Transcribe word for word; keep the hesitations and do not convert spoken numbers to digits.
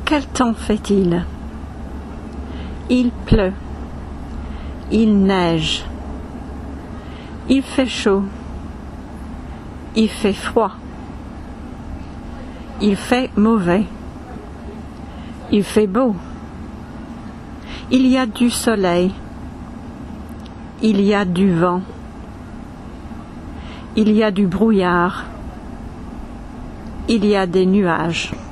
Quel temps fait-il? Il pleut. Il neige. Il fait chaud. Il fait froid. Il fait mauvais. Il fait beau. Il y a du soleil. Il y a du vent. Il y a du brouillard. Il y a des nuages.